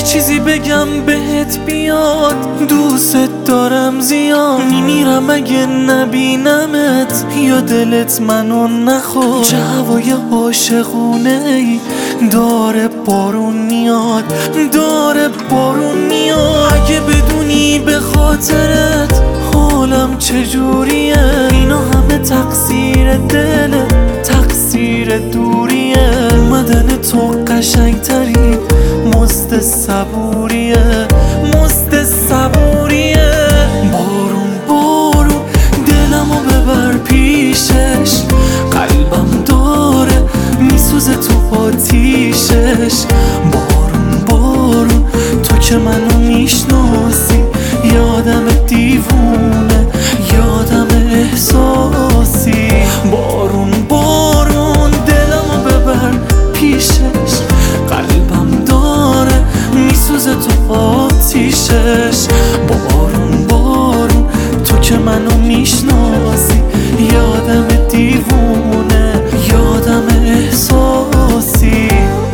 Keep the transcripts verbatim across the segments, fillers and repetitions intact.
چیزی بگم بهت بیاد، دوست دارم زیاد، میمیرم اگه نبینمت یا دلت منو نخواد. چه هوای عاشقونه ای داره بارون میاد، داره بارون میاد. اگه بدونی به خاطرت حالم چجوریه، اینا همه تقصیر دله، تقصیر دوریه. اومدن تو قشنگترین مست صبوریه، مست صبوریه. بارون بارون دلمو ببر پیشش، قلبم داره میسوزه تو آتیشش. بارون بارون تو که منو میشناسی، یادم دیوونه، یادم احساسی. بارون بارون دلمو ببر پیشش، قلبم داره میسوزه تو آتیشش. بارون بارون تو که منو میشناسی، یادم دیوونه، یادم احساسی.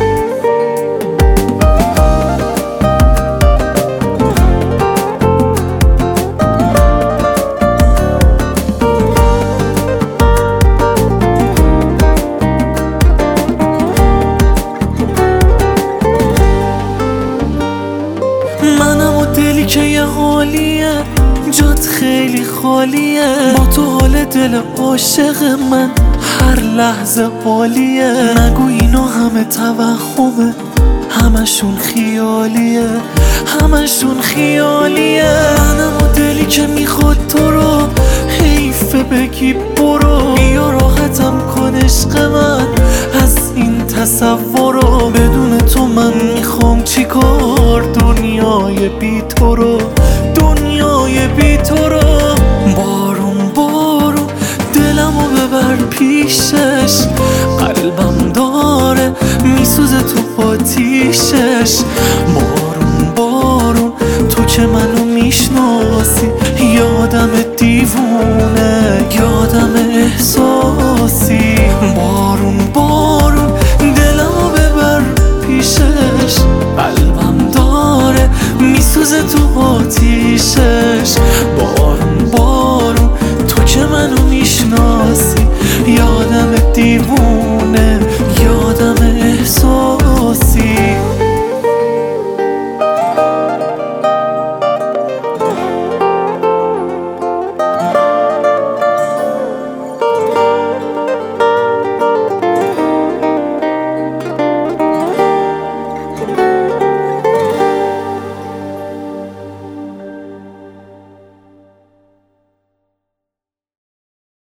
منم و دلی که یه حالیه، جات خیلی خالیه. با تو حال دل عاشق من هر لحظه عالیه. نگو اینا همه توهمه، همشون خیالیه، همشون خیالیه. منم و دلی که میخواد تو رو، حیفه بگی برو. بیا راحتم کن عشق من از این تصورو. بدون تو من میخوام چیکار، دنیای بی تو رو، دنیای بی تو رو. بارون بارون دلمو ببر پیشش، قلبم داره میسوزه تو آتیشش. بارون بارون تو که منو میشناسی، یادم دیوونه، یادم احساسی. بارون بارون